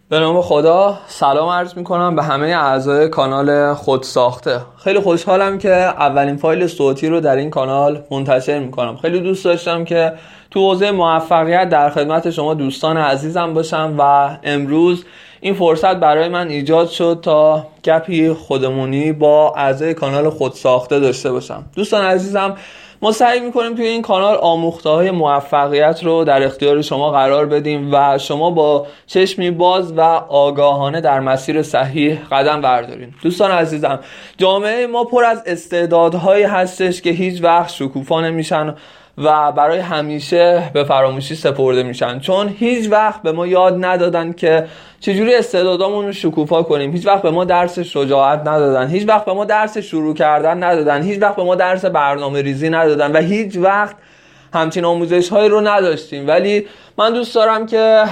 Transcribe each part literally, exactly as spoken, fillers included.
به نام خدا سلام عرض میکنم به همه اعضای کانال خودساخته. خیلی خوشحالم که اولین فایل صوتی رو در این کانال منتشر میکنم. خیلی دوست داشتم که تو حوزه موفقیت در خدمت شما دوستان عزیزم باشم و امروز این فرصت برای من ایجاد شد تا گپی خودمونی با اعضای کانال خودساخته داشته باشم. دوستان عزیزم، ما سعی میکنیم توی این کانال آموخته‌های موفقیت رو در اختیار شما قرار بدیم و شما با چشمی باز و آگاهانه در مسیر صحیح قدم بردارین. دوستان عزیزم، جامعه ما پر از استعدادهایی هستش که هیچ وقت شکوفا نمیشن و برای همیشه به فراموشی سپرده میشن، چون هیچ وقت به ما یاد ندادن که چجوری استعدادامون رو شکوفا کنیم. هیچ وقت به ما درس شجاعت ندادن، هیچ وقت به ما درس شروع کردن ندادن، هیچ وقت به ما درس برنامه ریزی ندادن و هیچ وقت همچین آموزش هایی رو نداشتیم. ولی من دوست دارم که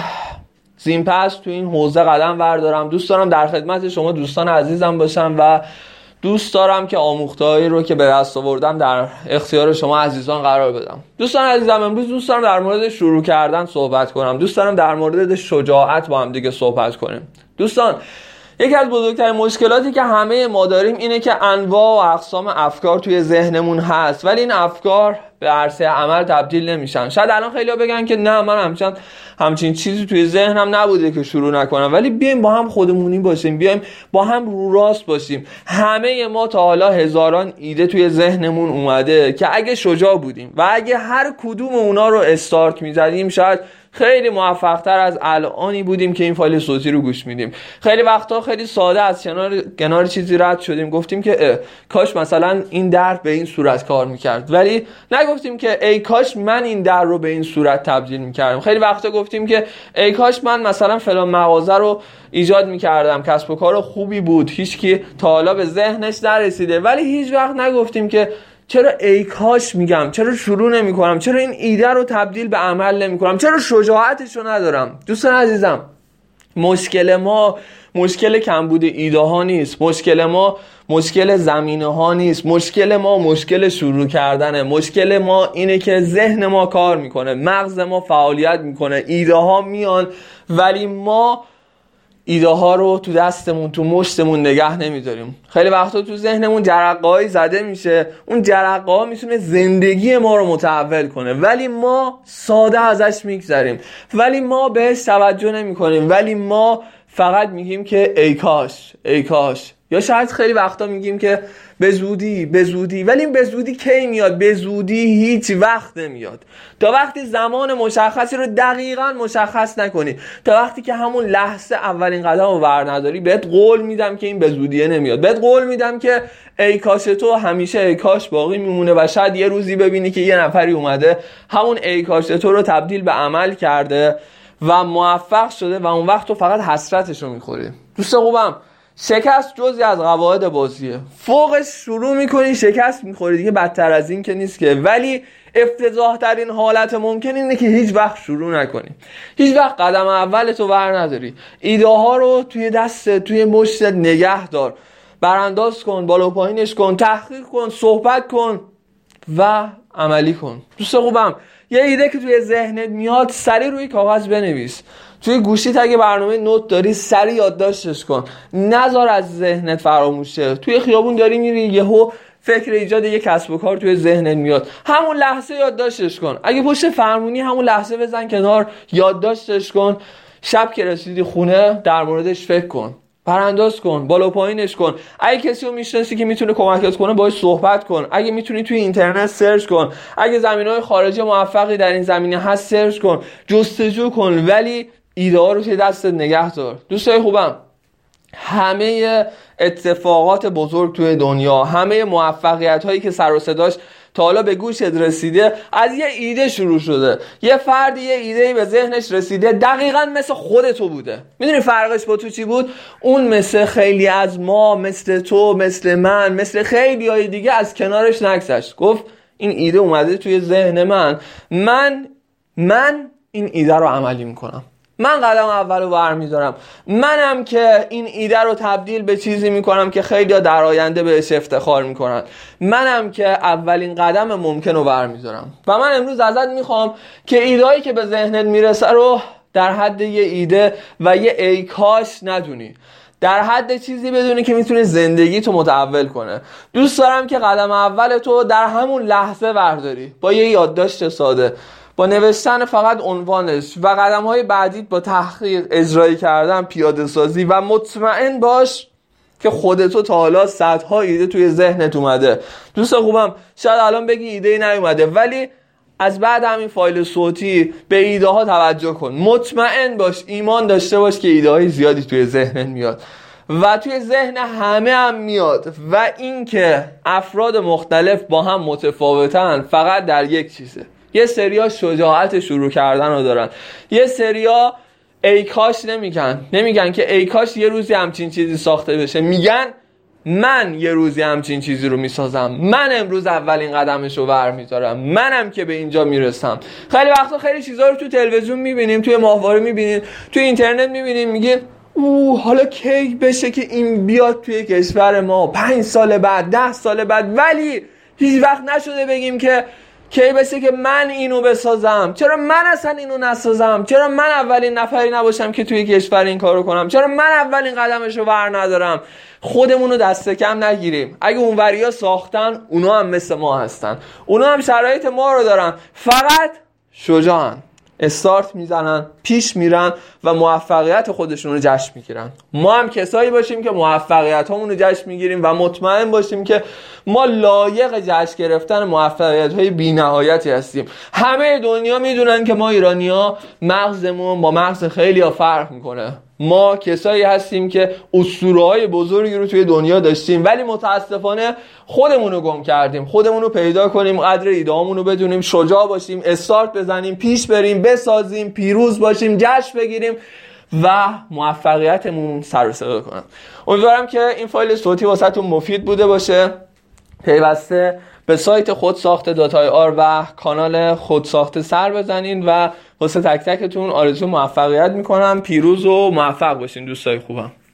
زین پس تو این حوزه قدم بردارم. دوست دارم در خدمت شما دوستان عزیزم باشم و دوست دارم که آموخته‌هایی رو که به دست آوردم در اختیار شما عزیزان قرار بدم. دوستان عزیزم، امروز دوست دارم در مورد شروع کردن صحبت کنم. دوست دارم در مورد شجاعت با هم دیگه صحبت کنیم. دوستان، یکی از بزرگترین مشکلاتی که همه ما داریم اینه که انواع و اقسام افکار توی ذهنمون هست، ولی این افکار به عرصه عمل تبدیل نمیشن. شاید الان خیلی‌ها بگن که نه، من همچنان همچین چیزی توی ذهنم نبوده که شروع نکنم. ولی بیایم با هم خودمونی باشیم، بیایم با هم رو راست باشیم. همه ما تا حالا هزاران ایده توی ذهنمون اومده که اگه شجاع بودیم و اگه هر کدوم اونا رو استارت میزدیم شاید خیلی موفق‌تر از الانی بودیم که این فایل صوتی رو گوش میدیم. خیلی وقتا خیلی ساده از کنار کنار چیزی رد شدیم، گفتیم که کاش مثلا این در به این صورت کار میکرد، ولی نگفتیم که ای کاش من این در رو به این صورت تبدیل میکردم. خیلی وقتا گفتیم که ای کاش من مثلا فلان مغازه رو ایجاد میکردم، کسب و کار خوبی بود، هیچکی تا حالا به ذهنش نرسیده. ولی هیچ وقت نگفتیم که چرا ای کاش میگم، چرا شروع نمی کنم، چرا این ایده رو تبدیل به عمل نمی کنم، چرا شجاعتش رو ندارم. دوستان عزیزم، مشکل ما مشکل کمبود ایده ها نیست، مشکل ما مشکل زمینه ها نیست، مشکل ما مشکل شروع کردنه. مشکل ما اینه که ذهن ما کار میکنه، مغز ما فعالیت میکنه، ایده ها میان، ولی ما ایده ها رو تو دستمون، تو مشتمون نگه نمیداریم. خیلی وقتا تو ذهنمون جرقه‌ای زده میشه، اون جرقه ها میتونه زندگی ما رو متحول کنه، ولی ما ساده ازش میگذریم، ولی ما بهش توجه نمی کنیم، ولی ما فقط میگیم که ای کاش ای کاش، یا شاید خیلی وقتا میگیم که به زودی به زودی. ولی این به زودی کی میاد؟ به زودی هیچ وقت نمیاد. تا وقتی زمان مشخصی رو دقیقاً مشخص نکنی، تا وقتی که همون لحظه اولین قدم رو ور نداری، بهت قول میدم که این به زودیه نمیاد. بهت قول میدم که ای کاش تو همیشه ای کاش باقی میمونه و شاید یه روزی ببینی که یه نفری اومده همون ای کاش تو رو تبدیل به عمل کرده و موفق شده و اون وقت تو فقط حسرتش رو میخوری. دوست خوبم، شکست جزئی از قواعد بازیه. فوقش شروع میکنی شکست میخوری، دیگه بدتر از این که نیست که. ولی افتضاح ترین حالت ممکن اینه که هیچ وقت شروع نکنی، هیچ وقت قدم اولتو ور نداری. ایده ها رو توی دست، توی مشت نگه دار، برانداز کن، بالا پایینش کن، تحقیق کن، صحبت کن و عملی کن. دوست خوبم، یه ایده که توی ذهنت میاد سریع روی کاغذ بنویس. توی گوشیت اگه برنامه نوت داری سریع یادداشتش کن، نذار از ذهنت فراموش شه. توی خیابون داری میری، یهو فکر ایجاد یک کسب و کار توی ذهنت میاد، همون لحظه یادداشتش کن. اگه پشت فرمونی همون لحظه بزن کنار، یادداشتش کن. شب که رسیدی خونه در موردش فکر کن، برانداز کن، بالا پایینش کن. اگه کسی رو میشناسی که میتونه کمکت کنه باهاش صحبت کن. اگه میتونی توی اینترنت سرچ کن. اگه زمینه‌های خارجی موفقی در این زمینه هست سرچ کن، جستجو کن، ولی ایده ها رو توی دستت نگه دار. دوستای خوبم، همه اتفاقات بزرگ توی دنیا، همه موفقیت هایی که سر و صداش تا حالا به گوشت رسیده از یه ایده شروع شده. یه فردی یه ایده‌ای به ذهنش رسیده، دقیقاً مثل خودتو بوده. میدونی فرقش با تو چی بود؟ اون مثل خیلی از ما، مثل تو، مثل من، مثل خیلی های دیگه از کنارش نگذشت. گفت این ایده اومده توی ذهن من، من من این ایده رو عملی میکنم، من قدم اول رو برمیدارم، منم که این ایده رو تبدیل به چیزی میکنم که خیلی ها در آینده بهش افتخار میکنن، منم که اولین قدم ممکن رو برمیدارم. و من امروز ازت میخوام که ایده‌ای که به ذهنت میرسه رو در حد یه ایده و یه ای کاش ندونی، در حد چیزی بدونی که میتونه زندگی تو متحول کنه. دوست دارم که قدم اول تو در همون لحظه برداری، با یه یادداشت ساده، با نوشتن فقط عنوانش و قدم‌های بعدیت با تحقیق، اجرایی کردن، پیاده سازی، و مطمئن باش که خودتو تا حالا صدها ایده توی ذهنت اومده. دوست خوبم شاید الان بگی ایده نیومده، ولی از بعد همین فایل صوتی به ایده ها توجه کن. مطمئن باش، ایمان داشته باش که ایده های زیادی توی ذهنت میاد و توی ذهن همه هم میاد، و اینکه افراد مختلف با هم متفاوتن فقط در یک چیزه. یه سریا شجاعت شروع کردن رو دارن، یه سریا ای کاش نمیگن نمیگن که ای کاش یه روزی همچین چیزی ساخته بشه، میگن من یه روزی همچین چیزی رو میسازم، من امروز اولین قدمش رو برمیدارم، منم که به اینجا میرسم. خیلی وقتا خیلی چیزا رو تو تلویزیون میبینیم، توی ماهواره میبینیم، توی اینترنت میبینیم، میگیم اوه حالا کی بشه که این بیاد توی کشور ما، پنج سال بعد، ده سال بعد، ولی هیچ وقت نشده بگیم که کی بشه که من اینو بسازم. چرا من اصلا اینو نسازم؟ چرا من اولین نفری نباشم که توی کشور این کارو کنم؟ چرا من اولین قدمشو بر ندارم؟ خودمونو دست کم نگیریم. اگه اونوریا ساختن، اونا هم مثل ما هستن، اونا هم شرایط ما رو دارن، فقط شجاعن، استارت میزنن، پیش میرن و موفقیت خودشون رو جشن میگیرن. ما هم کسایی باشیم که موفقیت همون رو جشن میگیریم و مطمئن باشیم که ما لایق جشن گرفتن موفقیت های بی نهایتی هستیم. همه دنیا میدونن که ما ایرانی‌ها مغزمون با مغز خیلی ها فرق میکنه. ما کسایی هستیم که اسطوره‌های بزرگی رو توی دنیا داشتیم، ولی متاسفانه خودمون رو گم کردیم. خودمون رو پیدا کنیم، قدر ایده‌هامون رو بدونیم، شجاع باشیم، استارت بزنیم، پیش بریم، بسازیم، پیروز باشیم، جشن بگیریم و موفقیتمون سر و صدا کنه. امیدوارم که این فایل صوتی واسهتون مفید بوده باشه. پیوسته به سایت خودساخته دات آی آر و کانال خودساخته سر بزنین و واسه تک تکتون آرزو موفقیت میکنم. پیروز و موفق باشین دوستای خوبم.